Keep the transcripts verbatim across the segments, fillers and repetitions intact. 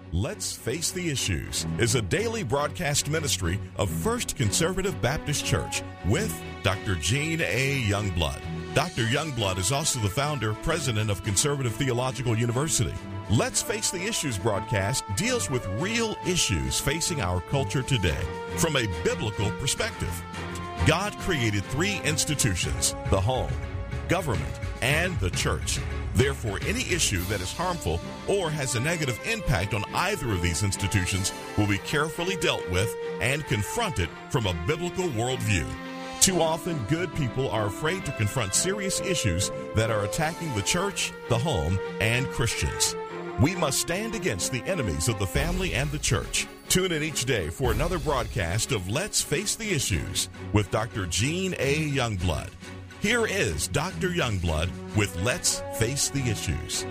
Let's Face the Issues is a daily broadcast ministry of First Conservative Baptist Church with Doctor Gene A. Youngblood. Doctor Youngblood is also the founder, president of Conservative Theological University. Let's Face the Issues broadcast deals with real issues facing our culture today from a biblical perspective. God created three institutions: the home, government, and the church. Therefore, any issue that is harmful or has a negative impact on either of these institutions will be carefully dealt with and confronted from a biblical worldview. Too often, good people are afraid to confront serious issues that are attacking the church, the home, and Christians. We must stand against the enemies of the family and the church. Tune in each day for another broadcast of Let's Face the Issues with Doctor Gene A. Youngblood. Here is Doctor Youngblood with Let's Face the Issues.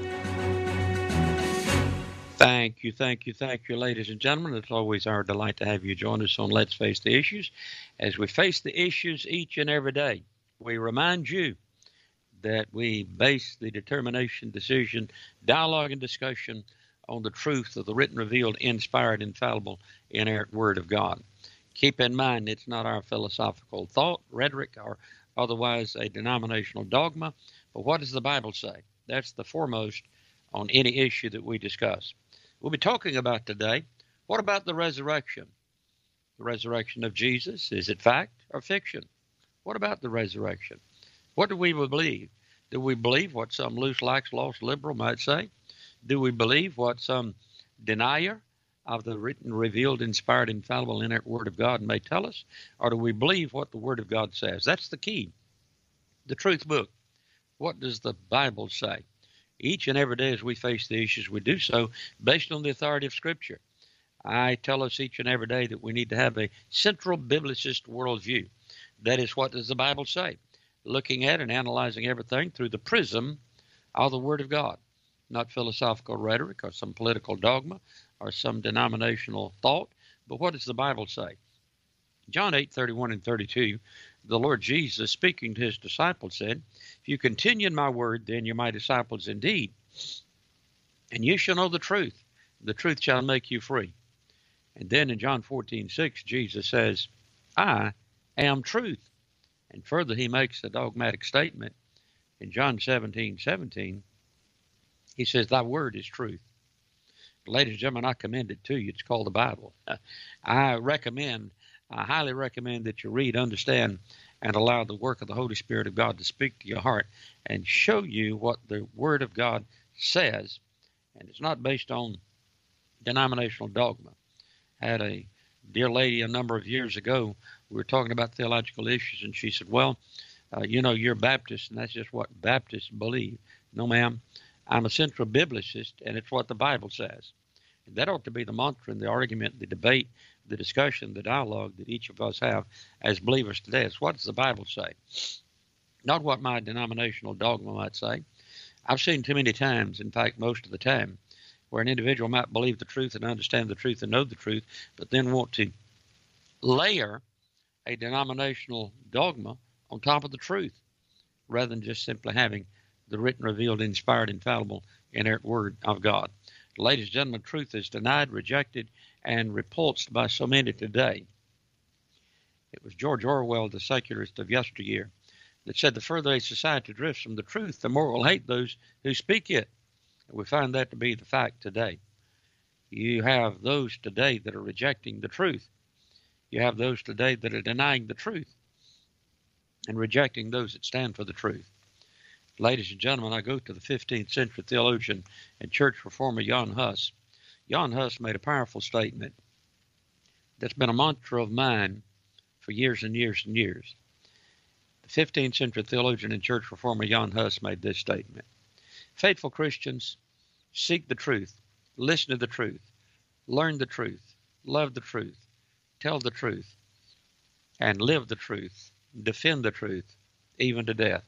Thank you, thank you, thank you, ladies and gentlemen. It's always our delight to have you join us on Let's Face the Issues. As we face the issues each and every day, we remind you that we base the determination, decision, dialogue, and discussion on the truth of the written, revealed, inspired, infallible, inerrant Word of God. Keep in mind, it's not our philosophical thought, rhetoric, or otherwise a denominational dogma, but what does the Bible say? That's the foremost on any issue that we discuss. We'll be talking about today, what about the resurrection? The resurrection of Jesus, is it fact or fiction? What about the resurrection? What do we believe? Do we believe what some loose, lax, lost liberal might say? Do we believe what some denier of the written, revealed, inspired, infallible, inerrant Word of God may tell us? Or do we believe what the Word of God says? That's the key. The truth book. What does the Bible say? Each and every day as we face the issues, we do so based on the authority of Scripture. I tell us each and every day that we need to have a central biblicist worldview. That is, what does the Bible say? Looking at and analyzing everything through the prism of the Word of God. Not philosophical rhetoric or some political dogma or some denominational thought, but what does the Bible say? John eight, thirty-one and thirty-two, the Lord Jesus, speaking to his disciples, said, "If you continue in my word, then you're my disciples indeed, and you shall know the truth. The truth shall make you free." And then in John fourteen, six, Jesus says, "I am truth." And further, he makes a dogmatic statement in John seventeen, seventeen. He says, "Thy word is truth." Ladies and gentlemen, I commend it to you. It's called the Bible. I recommend, I highly recommend that you read, understand, and allow the work of the Holy Spirit of God to speak to your heart and show you what the Word of God says. And it's not based on denominational dogma. I had a dear lady a number of years ago, we were talking about theological issues, and she said, well, uh, you know, you're Baptist, and that's just what Baptists believe. No, ma'am. I'm a central biblicist, and it's what the Bible says. And that ought to be the mantra and the argument, the debate, the discussion, the dialogue that each of us have as believers today. It's what does the Bible say? Not what my denominational dogma might say. I've seen too many times, in fact, most of the time, where an individual might believe the truth and understand the truth and know the truth, but then want to layer a denominational dogma on top of the truth, rather than just simply having the written, revealed, inspired, infallible, inerrant Word of God. Ladies and gentlemen, truth is denied, rejected, and repulsed by so many today. It was George Orwell, the secularist of yesteryear, that said the further a society drifts from the truth, the more it will hate those who speak it. And we find that to be the fact today. You have those today that are rejecting the truth. You have those today that are denying the truth and rejecting those that stand for the truth. Ladies and gentlemen, I go to the fifteenth century theologian and church reformer Jan Hus. Jan Hus made a powerful statement that's been a mantra of mine for years and years and years. The fifteenth century theologian and church reformer Jan Hus made this statement. Faithful Christians, seek the truth, listen to the truth, learn the truth, love the truth, tell the truth, and live the truth, defend the truth, even to death.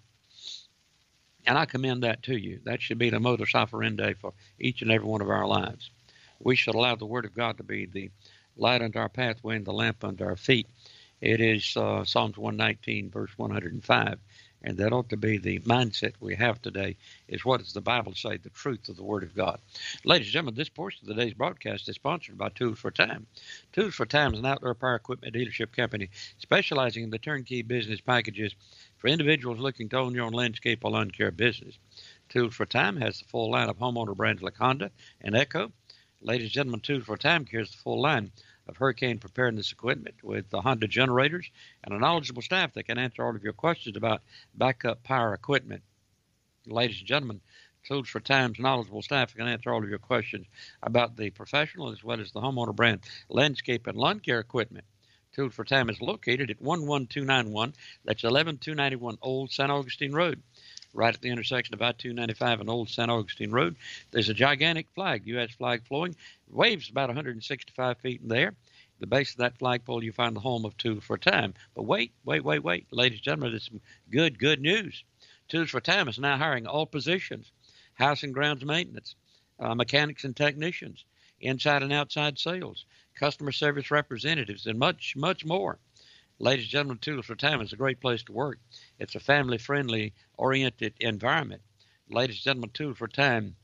And I commend that to you. That should be the modus operandi for each and every one of our lives. We should allow the Word of God to be the light unto our pathway and the lamp unto our feet. It is uh, Psalms one nineteen, verse one hundred five. And that ought to be the mindset we have today, is what does the Bible say, the truth of the Word of God. Ladies and gentlemen, this portion of today's broadcast is sponsored by Tools for Time. Tools for Time is an outdoor power equipment dealership company specializing in the turnkey business packages for individuals looking to own your own landscape or lawn care business. Tools for Time has the full line of homeowner brands like Honda and Echo. Ladies and gentlemen, Tools for Time carries the full line of hurricane preparedness equipment with the Honda generators and a knowledgeable staff that can answer all of your questions about backup power equipment. Ladies and gentlemen, Tools for Time's knowledgeable staff can answer all of your questions about the professional as well as the homeowner brand landscape and lawn care equipment. Tools for Time is located at one one two nine one, that's eleven two ninety-one Old San Augustine Road. Right at the intersection of I two ninety-five and Old San Augustine Road, there's a gigantic flag, U S flag flowing, waves about one hundred sixty-five feet in the air. At the base of that flagpole, you find the home of Tools for Time. But wait, wait, wait, wait. Ladies and gentlemen, there's some good, good news. Tools for Time is now hiring all positions, house and grounds maintenance, uh, mechanics and technicians, inside and outside sales, customer service representatives, and much, much more. Ladies and gentlemen, Tools for Time is a great place to work. It's a family-friendly, oriented environment. Ladies and gentlemen, Tools for Time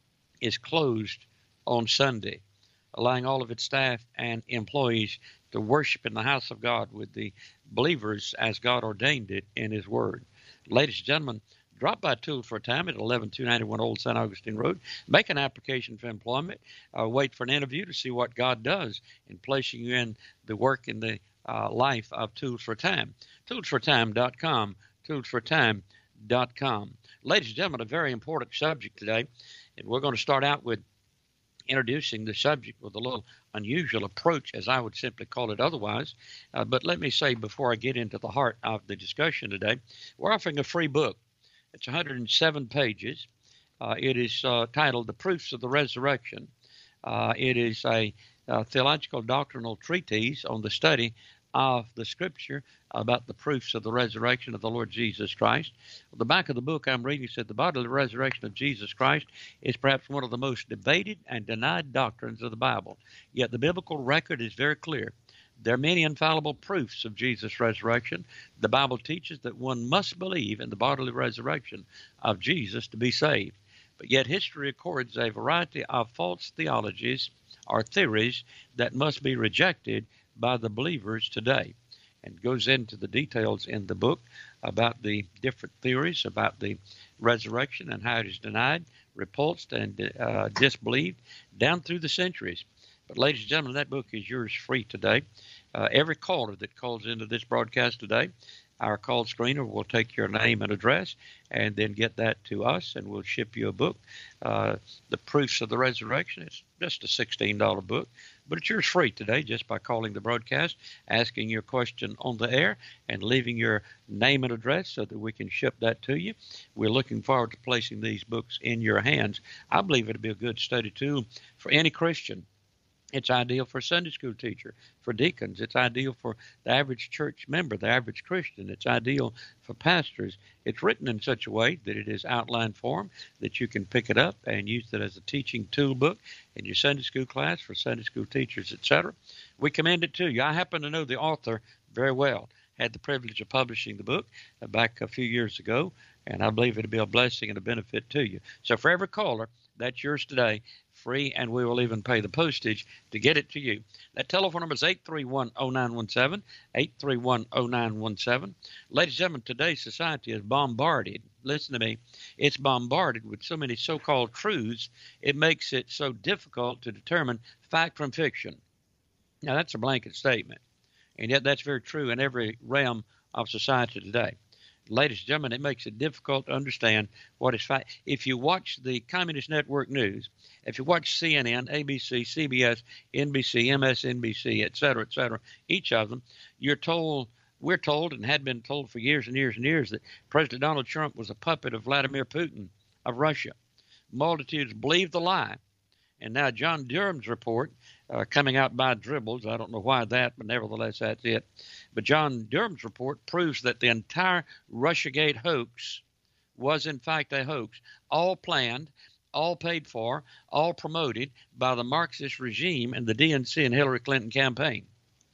is closed on Sunday, allowing all of its staff and employees to worship in the house of God with the believers as God ordained it in His Word. Ladies and gentlemen, drop by Tools for Time at eleven two ninety-one Old San Augustine Road. Make an application for employment. Uh, wait for an interview to see what God does in placing you in the work in the Uh, life of Tools for Time. tools for time dot com. tools for time dot com. Ladies and gentlemen, a very important subject today, and we're going to start out with introducing the subject with a little unusual approach, as I would simply call it otherwise. Uh, but let me say, before I get into the heart of the discussion today, we're offering a free book. It's one hundred seven pages. Uh, it is uh, titled The Proofs of the Resurrection. Uh, it is a, a theological doctrinal treatise on the study of the Scripture about the proofs of the resurrection of the Lord Jesus Christ. The back of the book I'm reading said the bodily resurrection of Jesus Christ is perhaps one of the most debated and denied doctrines of the Bible. Yet the biblical record is very clear. There are many infallible proofs of Jesus' resurrection. The Bible teaches that one must believe in the bodily resurrection of Jesus to be saved. But yet history records a variety of false theologies or theories that must be rejected by the believers today, and goes into the details in the book about the different theories about the resurrection and how it is denied, repulsed, and uh, disbelieved down through the centuries. But ladies and gentlemen, that book is yours free today. Uh, every caller that calls into this broadcast today, our call screener will take your name and address and then get that to us, and we'll ship you a book. Uh, the Proofs of the Resurrection. It's just a sixteen dollar book, but it's yours free today just by calling the broadcast, asking your question on the air, and leaving your name and address so that we can ship that to you. We're looking forward to placing these books in your hands. I believe it'll be a good study tool for any Christian. It's ideal for a Sunday school teacher, for deacons. It's ideal for the average church member, the average Christian. It's ideal for pastors. It's written in such a way that it is outline form, that you can pick it up and use it as a teaching tool book in your Sunday school class for Sunday school teachers, et cetera. We commend it to you. I happen to know the author very well. Had the privilege of publishing the book back a few years ago, and I believe it'll be a blessing and a benefit to you. So for every caller, that's yours today, free, and we will even pay the postage to get it to you. That telephone number is eight three one, oh nine one seven, eight three one, oh nine one seven. Ladies and gentlemen, today's society is bombarded. Listen to me. It's bombarded with so many so-called truths, it makes it so difficult to determine fact from fiction. Now, that's a blanket statement, and yet that's very true in every realm of society today. Ladies and gentlemen, it makes it difficult to understand what is fact. If you watch the Communist Network News, if you watch C N N, A B C, C B S, N B C, M S N B C, et cetera, et cetera, each of them, you're told, we're told, and had been told for years and years and years, that President Donald Trump was a puppet of Vladimir Putin of Russia. Multitudes believe the lie. And now John Durham's report, uh, coming out by dribbles, I don't know why that, but nevertheless that's it. But John Durham's report proves that the entire Russiagate hoax was in fact a hoax, all planned, all paid for, all promoted by the Marxist regime and the D N C and Hillary Clinton campaign.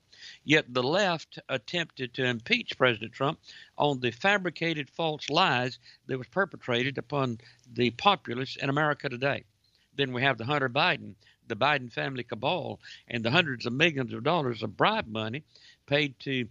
Yet the left attempted to impeach President Trump on the fabricated false lies that was perpetrated upon the populace in America today. Then we have the Hunter Biden, the Biden family cabal, and the hundreds of millions of dollars of bribe money paid to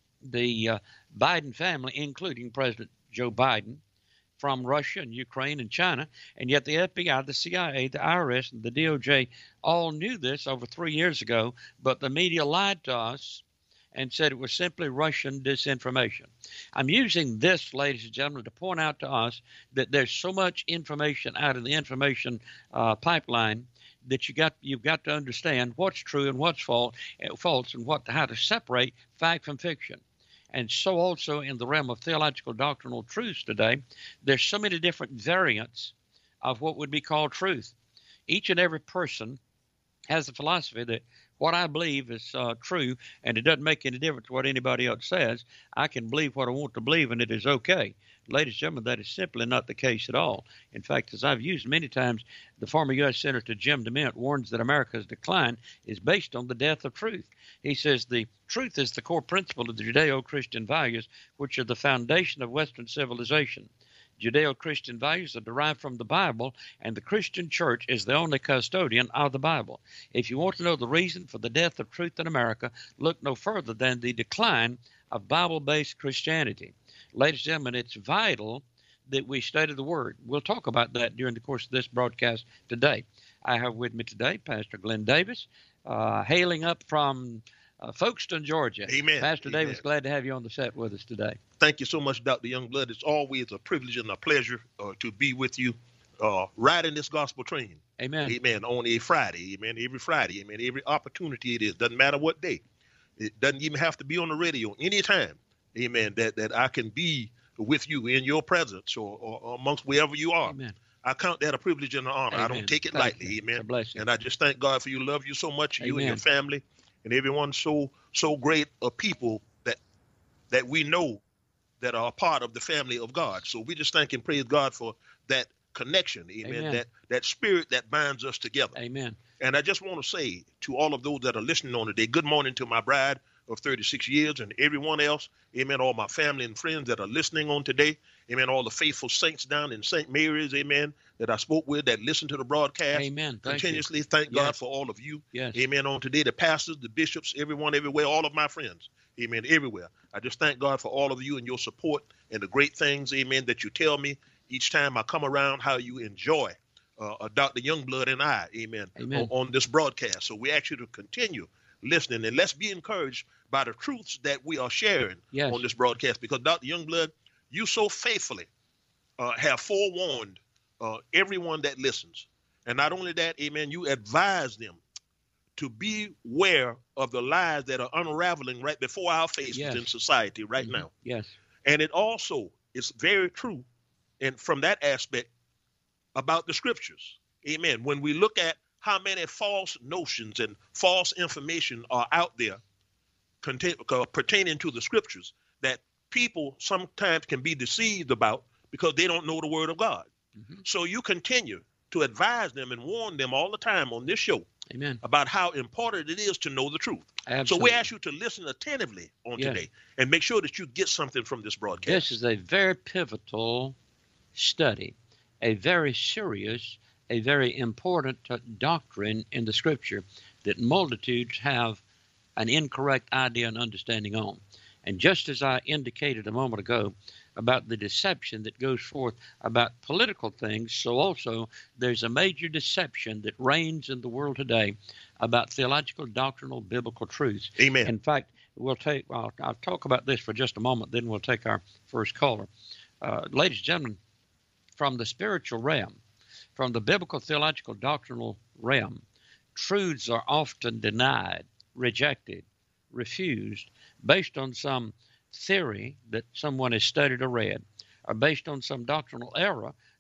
the uh, Biden family, including President Joe Biden, from Russia and Ukraine and China. And yet the F B I, the C I A, the I R S, and the D O J all knew this over three years ago, but the media lied to us and said it was simply Russian disinformation. I'm using this, ladies and gentlemen, to point out to us that there's so much information out of the information uh, pipeline that you got you've got to understand what's true and what's false, false, and what how to separate fact from fiction. And so also in the realm of theological doctrinal truths today, there's so many different variants of what would be called truth. Each and every person has a philosophy that what I believe is uh, true, and it doesn't make any difference what anybody else says. I can believe what I want to believe, and it is okay. Ladies and gentlemen, that is simply not the case at all. In fact, as I've used many times, the former U S Senator Jim DeMint warns that America's decline is based on the death of truth. He says the truth is the core principle of the Judeo-Christian values, which are the foundation of Western civilization. Judeo-Christian values are derived from the Bible, and the Christian church is the only custodian of the Bible. If you want to know the reason for the death of truth in America, look no further than the decline of Bible-based Christianity. Ladies and gentlemen, it's vital that we study the Word. We'll talk about that during the course of this broadcast today. I have with me today Pastor Glenn Davis, uh, hailing up from Uh, Folkestone, Georgia. Amen. Pastor Amen. Davis, glad to have you on the set with us today. Thank you so much, Doctor Youngblood. It's always a privilege and a pleasure uh, to be with you uh, riding this gospel train. Amen. Amen. On a Friday. Amen. Every Friday. Amen. Every opportunity it is. Doesn't matter what day. It doesn't even have to be on the radio. Anytime. Amen. That that I can be with you in your presence or, or amongst wherever you are. Amen. I count that a privilege and an honor. Amen. I don't take it Thank lightly. you. Amen. God bless you. And I just thank God for you. Love you so much. Amen. You and your family. And everyone so so great of people that that we know that are a part of the family of God. So we just thank and praise God for that connection, amen, Amen. that that spirit that binds us together. Amen. And I just want to say to all of those that are listening on today, good morning to my bride of thirty-six years and everyone else, amen, all my family and friends that are listening on today, amen, all the faithful saints down in Saint Mary's, amen, that I spoke with, that listen to the broadcast. Amen. Thank continuously. you. Thank God Yes. for all of you. Yes. Amen. On today, the pastors, the bishops, everyone, everywhere, all of my friends. Amen. Everywhere. I just thank God for all of you and your support and the great things, amen, that you tell me each time I come around, how you enjoy uh, uh, Doctor Youngblood and I, amen, Amen. on, on this broadcast. So we ask you to continue listening, and let's be encouraged by the truths that we are sharing Yes. on this broadcast, because Doctor Youngblood, you so faithfully uh, have forewarned uh, everyone that listens. And not only that, amen, you advise them to beware of the lies that are unraveling right before our faces Yes. in society right Mhm. now. Yes. And it also is very true, and from that aspect, about the scriptures. Amen. When we look at how many false notions and false information are out there contain, uh, pertaining to the scriptures that people sometimes can be deceived about because they don't know the word of God. Mhm. So you continue to advise them and warn them all the time on this show Amen. about how important it is to know the truth. Absolutely. So we ask you to listen attentively on Yes. today and make sure that you get something from this broadcast. This is a very pivotal study, a very serious, a very important uh, doctrine in the Scripture that multitudes have an incorrect idea and understanding on. And just as I indicated a moment ago about the deception that goes forth about political things, so also there's a major deception that reigns in the world today about theological, doctrinal, biblical truths. Amen. In fact, we'll take. I'll, I'll talk about this for just a moment. Then we'll take our first caller. Uh, ladies and gentlemen, from the spiritual realm, from the biblical, theological, doctrinal realm, truths are often denied, rejected, refused, based on some theory that someone has studied or read, or based on some doctrinal error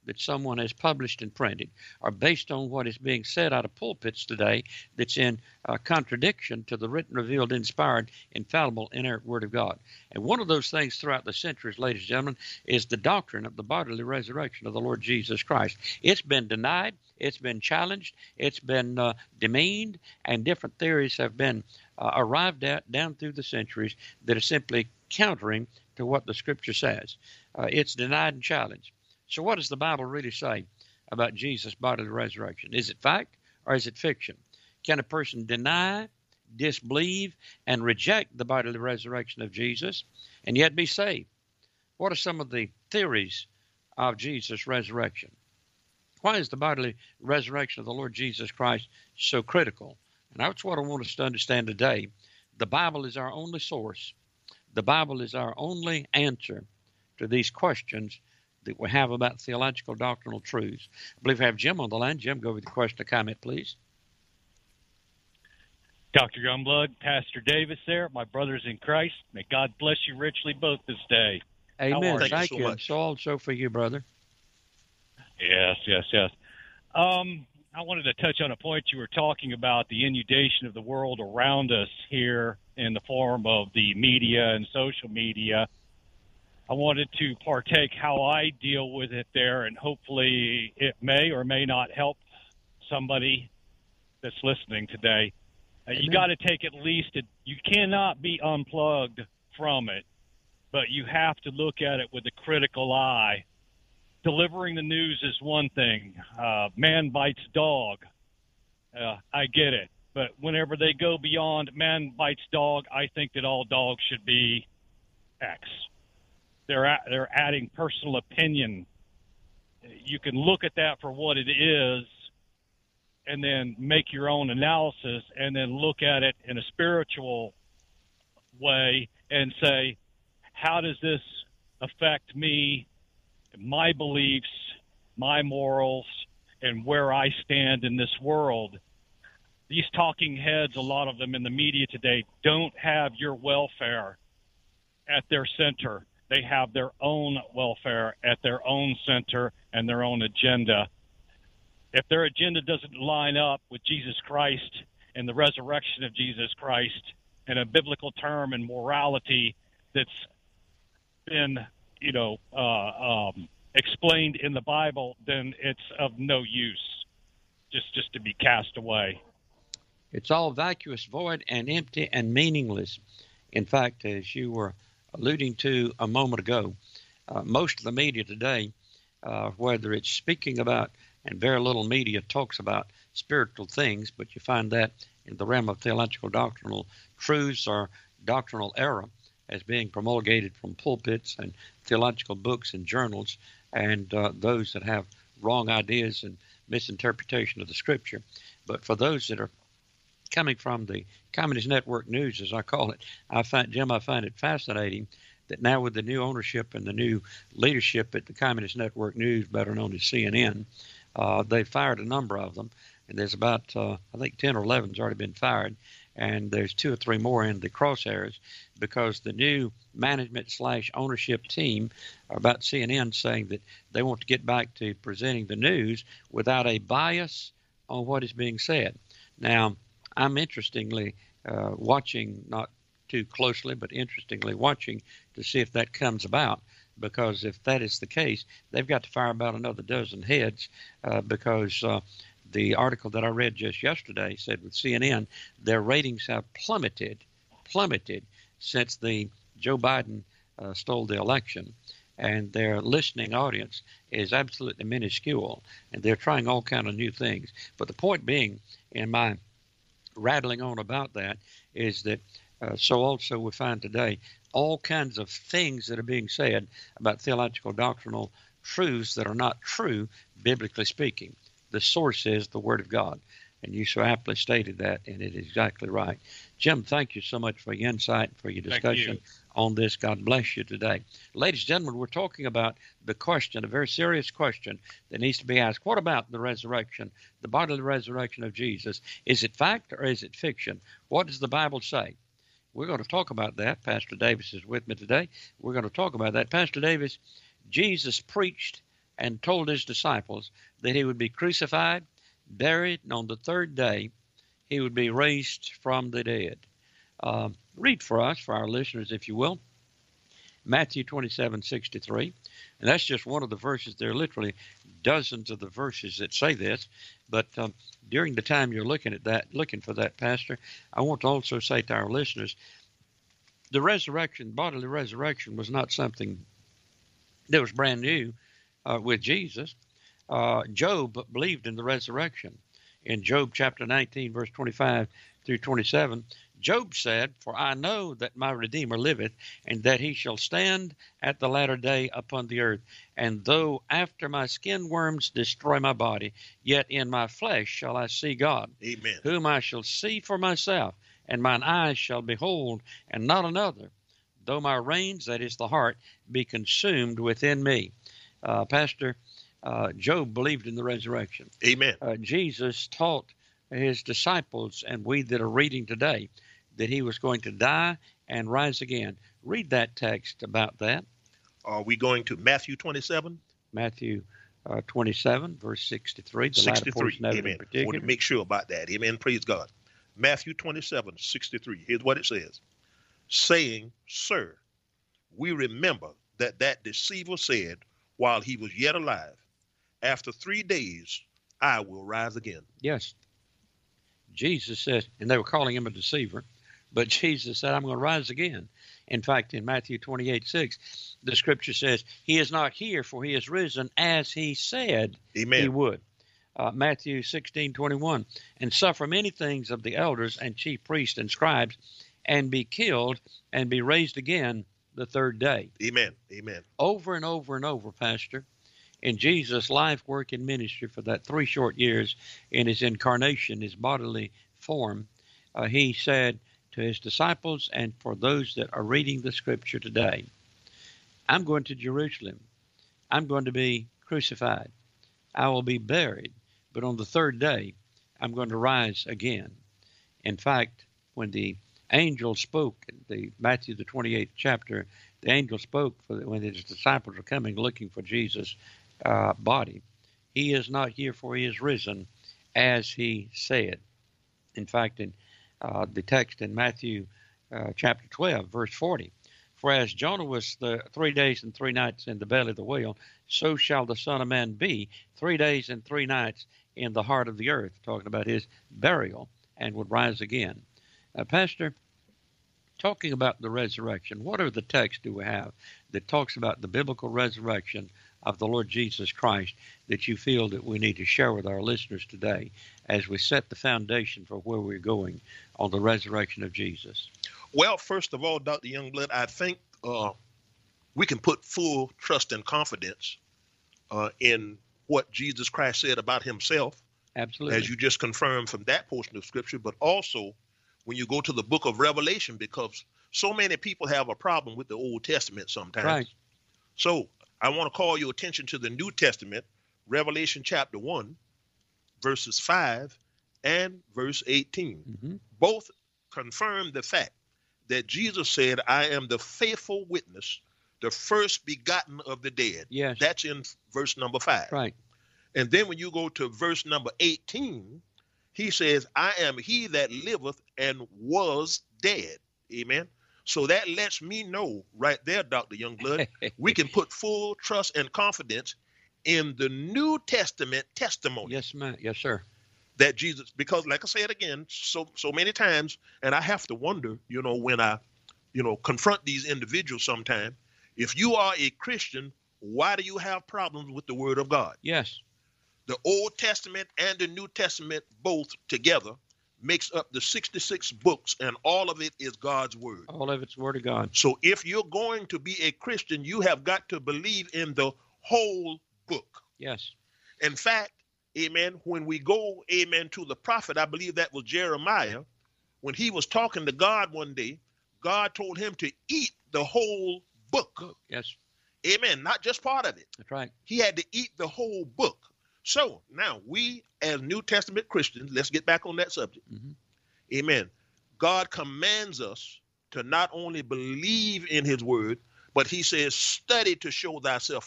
that someone has published and printed are based on what is being said out of pulpits today that's in uh, contradiction to the written, revealed, inspired, infallible, inerrant Word of God. And one of those things throughout the centuries, ladies and gentlemen, is the doctrine of the bodily resurrection of the Lord Jesus Christ. It's been denied, it's been challenged, it's been uh, demeaned, and different theories have been uh, arrived at down through the centuries that are simply countering to what the Scripture says. Uh, it's denied and challenged. So what does the Bible really say about Jesus' bodily resurrection? Is it fact or is it fiction? Can a person deny, disbelieve, and reject the bodily resurrection of Jesus and yet be saved? What are some of the theories of Jesus' resurrection? Why is the bodily resurrection of the Lord Jesus Christ so critical? And that's what I want us to understand today. The Bible is our only source. The Bible is our only answer to these questions that we have about theological doctrinal truths. I believe we have Jim on the line. Jim, go with the question or comment, please. Doctor Youngblood, Pastor Davis there, my brothers in Christ. May God bless you richly both this day. Amen. Thank, Thank you. you. So and so also for you, brother. Yes, yes, yes. Um, I wanted to touch on a point you were talking about, the inundation of the world around us here in the form of the media and social media. I wanted to partake how I deal with it there, and hopefully it may or may not help somebody that's listening today. Uh, you got to take at least a, you cannot be unplugged from it, but you have to look at it with a critical eye. Delivering the news is one thing. Uh, man bites dog. Uh, I get it. But whenever they go beyond man bites dog, I think that all dogs should be X. They're at, they're adding personal opinion. You can look at that for what it is and then make your own analysis and then look at it in a spiritual way and say, how does this affect me, my beliefs, my morals, and where I stand in this world? These talking heads, a lot of them in the media today, don't have your welfare at their center. They have their own welfare at their own center and their own agenda. If their agenda doesn't line up with Jesus Christ and the resurrection of Jesus Christ and a biblical term and morality that's been, you know, uh, um, explained in the Bible, then it's of no use, just just to be cast away. It's all vacuous, void, and empty and meaningless. In fact, as you were alluding to a moment ago, uh, most of the media today, uh, whether it's speaking about, and very little media talks about spiritual things, but you find that in the realm of theological doctrinal truths or doctrinal error as being promulgated from pulpits and theological books and journals, and uh, those that have wrong ideas and misinterpretation of the Scripture. But for those that are coming from the Communist Network News, as I call it, I find, Jim, I find it fascinating that now with the new ownership and the new leadership at the Communist Network News, better known as C N N, uh, they fired a number of them, and there's about, uh, I think ten or eleven has already been fired, and there's two or three more in the crosshairs because the new management slash ownership team about C N N saying that they want to get back to presenting the news without a bias on what is being said. Now, I'm interestingly uh, watching, not too closely, but interestingly watching to see if that comes about, because if that is the case, they've got to fire about another dozen heads uh, because uh, the article that I read just yesterday said with C N N, their ratings have plummeted, plummeted since the Joe Biden uh, stole the election, and their listening audience is absolutely minuscule, and they're trying all kind of new things. But the point being, in my rattling on about that, is that uh, so also we find today all kinds of things that are being said about theological doctrinal truths that are not true, biblically speaking. The source is the Word of God. And you so aptly stated that, and it is exactly right. Jim, thank you so much for your insight, for your discussion you. on this. God bless you today. Ladies and gentlemen, we're talking about the question, a very serious question that needs to be asked. What about the resurrection, the bodily resurrection of Jesus? Is it fact or is it fiction? What does the Bible say? We're going to talk about that. Pastor Davis is with me today. We're going to talk about that. Pastor Davis, Jesus preached and told his disciples that he would be crucified, buried, and on the third day he would be raised from the dead. Uh, read for us, for our listeners, if you will, Matthew twenty-seven sixty-three. And that's just one of the verses. There are literally dozens of the verses that say this. But um, during the time you're looking at that, looking for that, Pastor, I want to also say to our listeners, the resurrection, bodily resurrection, was not something that was brand new uh, with Jesus. Uh, Job believed in the resurrection. In Job chapter nineteen, verse twenty-five through twenty-seven, Job said, "For I know that my Redeemer liveth, and that he shall stand at the latter day upon the earth. And though after my skin worms destroy my body, yet in my flesh shall I see God, Amen. whom I shall see for myself, and mine eyes shall behold, and not another. Though my reins, that is the heart, be consumed within me." Uh, Pastor, uh, Job believed in the resurrection. Amen. Uh, Jesus taught his disciples, and we that are reading today, that he was going to die and rise again. Read that text about that. Are we going to Matthew twenty-seven? Matthew uh, twenty-seven, verse sixty-three. The latter sixty-three. portion of it in Amen. I particular. want to make sure about that. Amen. Praise God. Matthew twenty-seven, sixty-three. Here's what it says. Saying, "Sir, we remember that that deceiver said while he was yet alive, after three days I will rise again." Yes. Jesus said, and they were calling him a deceiver, but Jesus said, "I'm going to rise again." In fact, in Matthew twenty-eight, six, the scripture says, "He is not here, for he is risen as he said Amen. he would." Uh, Matthew sixteen, twenty-one, "And suffer many things of the elders and chief priests and scribes, and be killed, and be raised again the third day." Amen. Amen. Over and over and over, Pastor, in Jesus' life, work, and ministry for that three short years in his incarnation, his bodily form, uh, he said to his disciples and for those that are reading the scripture today, "I'm going to Jerusalem. I'm going to be crucified. I will be buried. But on the third day, I'm going to rise again." In fact, when the angel spoke, the Matthew, the twenty-eighth chapter, the angel spoke for when his disciples were coming looking for Jesus' uh, body. "He is not here, for he is risen, as he said." In fact, in uh, the text in Matthew uh, chapter twelve, verse forty, "For as Jonah was the three days and three nights in the belly of the whale, so shall the Son of Man be three days and three nights in the heart of the earth," talking about his burial, and would rise again. Uh, Pastor, talking about the resurrection, what are the texts do we have that talks about the biblical resurrection of the Lord Jesus Christ that you feel that we need to share with our listeners today as we set the foundation for where we're going on the resurrection of Jesus? Well, first of all, Doctor Youngblood, I think uh, we can put full trust and confidence uh, in what Jesus Christ said about himself. Absolutely. As you just confirmed from that portion of Scripture, but also when you go to the book of Revelation, because so many people have a problem with the Old Testament sometimes. Right. So I want to call your attention to the New Testament, Revelation chapter one, verses five and verse eighteen. Mm-hmm. Both confirm the fact that Jesus said, "I am the faithful witness, the first begotten of the dead." Yes. That's in verse number five. Right. And then when you go to verse number eighteen, he says, "I am he that liveth and was dead." Amen. So that lets me know right there, Doctor Youngblood, we can put full trust and confidence in the New Testament testimony. Yes, ma'am. Yes, sir. That Jesus, because like I said again, so so many times, and I have to wonder, you know, when I, you know, confront these individuals sometime, if you are a Christian, why do you have problems with the Word of God? Yes. The Old Testament and the New Testament both together makes up the sixty-six books, and all of it is God's Word. All of it's Word of God. So if you're going to be a Christian, you have got to believe in the whole book. Yes. In fact, amen, when we go, amen, to the prophet, I believe that was Jeremiah, when he was talking to God one day, God told him to eat the whole book. Yes. Amen. Not just part of it. That's right. He had to eat the whole book. So now we as New Testament Christians, let's get back on that subject. Mm-hmm. Amen. God commands us to not only believe in his word, but he says, study to show thyself approved.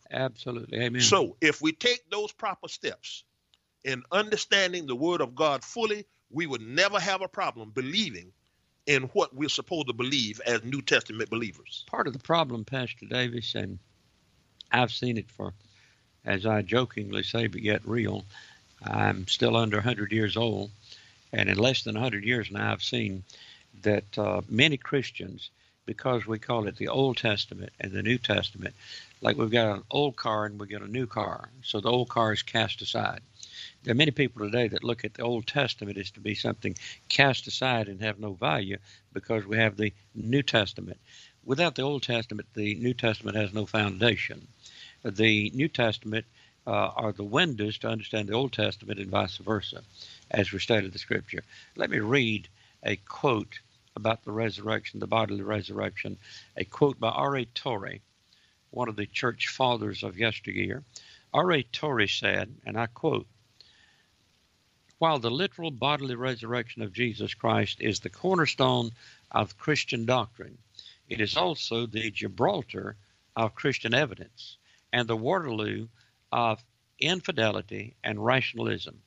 Absolutely. Amen. So if we take those proper steps in understanding the Word of God fully, we would never have a problem believing in what we're supposed to believe as New Testament believers. Part of the problem, Pastor Davis, and I've seen it for, as I jokingly say, but yet real, I'm still under one hundred years old, and in less than one hundred years now, I've seen that uh, many Christians, because we call it the Old Testament and the New Testament, like we've got an old car and we've got a new car, so the old car is cast aside. There are many people today that look at the Old Testament as to be something cast aside and have no value because we have the New Testament. Without the Old Testament, the New Testament has no foundation. The New Testament uh, are the windows to understand the Old Testament and vice versa, as we study the Scripture. Let me read a quote about the resurrection, the bodily resurrection, a quote by R A Torrey, one of the church fathers of yesteryear. R A Torrey said, and I quote, "While the literal bodily resurrection of Jesus Christ is the cornerstone of Christian doctrine, it is also the Gibraltar of Christian evidence and the Waterloo of infidelity and rationalism."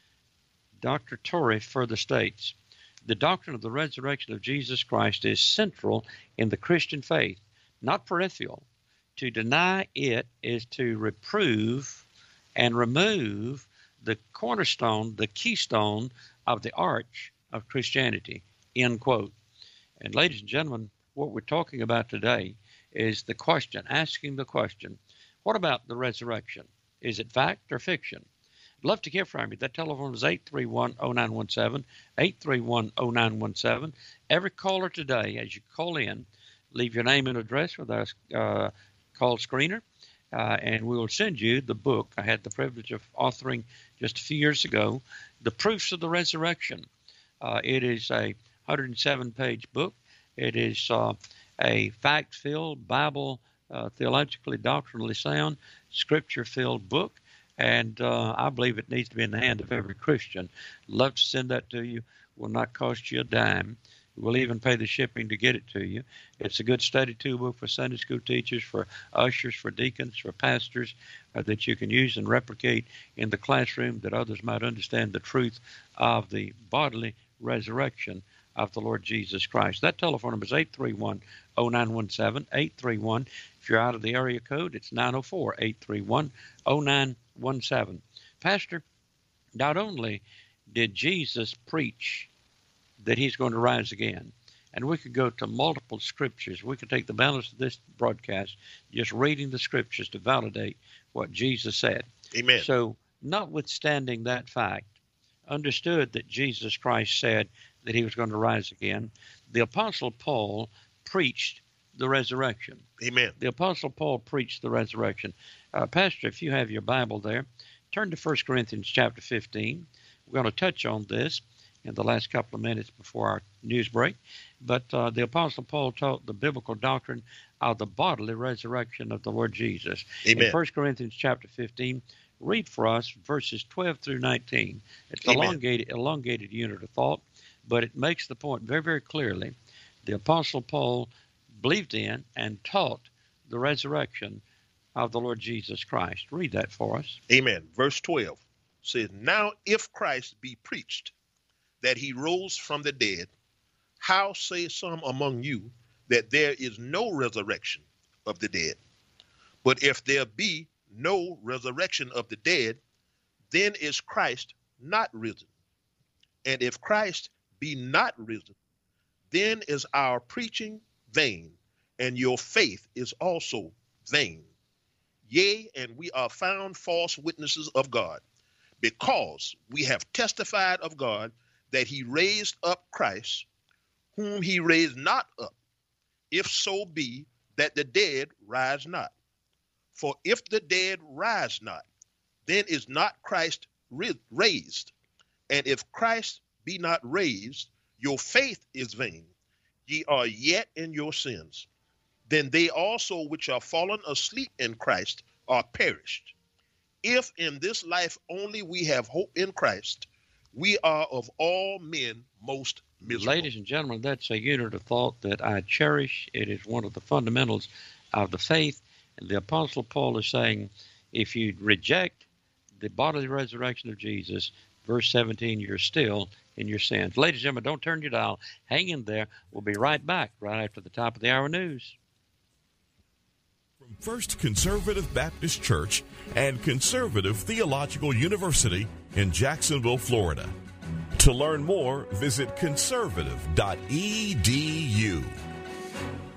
Doctor Torrey further states, "The doctrine of the resurrection of Jesus Christ is central in the Christian faith, not peripheral. To deny it is to reprove and remove the cornerstone, the keystone of the arch of Christianity," end quote. And ladies and gentlemen, what we're talking about today is the question, asking the question, what about the resurrection? Is it fact or fiction? I'd love to hear from you. That telephone is eight three one, oh nine one seven, eight three one, oh nine one seven. Every caller today, as you call in, leave your name and address with our uh, call screener. Uh, and we will send you the book I had the privilege of authoring just a few years ago, The Proofs of the Resurrection. Uh, it is a one hundred seven page book. It is uh, a fact-filled, Bible, uh, theologically, doctrinally sound, scripture-filled book. And uh, I believe it needs to be in the hand of every Christian. Love to send that to you. Will not cost you a dime. We'll even pay the shipping to get it to you. It's a good study tool book for Sunday school teachers, for ushers, for deacons, for pastors, uh, that you can use and replicate in the classroom, that others might understand the truth of the bodily resurrection of the Lord Jesus Christ. That telephone number is eight three one, oh nine one seven, eight three one. If you're out of the area code, it's nine oh four, eight three one, oh nine one seven. Pastor, not only did Jesus preach that he's going to rise again, and we could go to multiple scriptures. We could take the balance of this broadcast just reading the scriptures to validate what Jesus said. Amen. So, notwithstanding that fact, understood that Jesus Christ said that he was going to rise again, the Apostle Paul preached the resurrection. Amen. The Apostle Paul preached the resurrection. Uh, Pastor, if you have your Bible there, turn to First Corinthians chapter fifteen. We're going to touch on this in the last couple of minutes before our news break. But uh, the Apostle Paul taught the biblical doctrine of the bodily resurrection of the Lord Jesus. Amen. In First Corinthians chapter fifteen, read for us verses twelve through nineteen. It's an elongated, elongated unit of thought, but it makes the point very, very clearly. The Apostle Paul believed in and taught the resurrection of the Lord Jesus Christ. Read that for us. Amen. Verse twelve says, "Now if Christ be preached that he rose from the dead, how say some among you that there is no resurrection of the dead? But if there be no resurrection of the dead, then is Christ not risen. And if Christ be not risen, then is our preaching vain, and your faith is also vain. Yea, and we are found false witnesses of God, because we have testified of God that he raised up Christ, whom he raised not up, if so be that the dead rise not. For if the dead rise not, then is not Christ raised. And if Christ be not raised, your faith is vain. Ye are yet in your sins. Then they also which are fallen asleep in Christ are perished. If in this life only we have hope in Christ, we are of all men most miserable." Ladies and gentlemen, that's a unit of thought that I cherish. It is one of the fundamentals of the faith. And the Apostle Paul is saying, if you reject the bodily resurrection of Jesus, verse seventeen, you're still in your sins. Ladies and gentlemen, don't turn your dial. Hang in there. We'll be right back right after the top of the hour news. From First Conservative Baptist Church and Conservative Theological University in Jacksonville, Florida. To learn more, visit conservative dot e d u.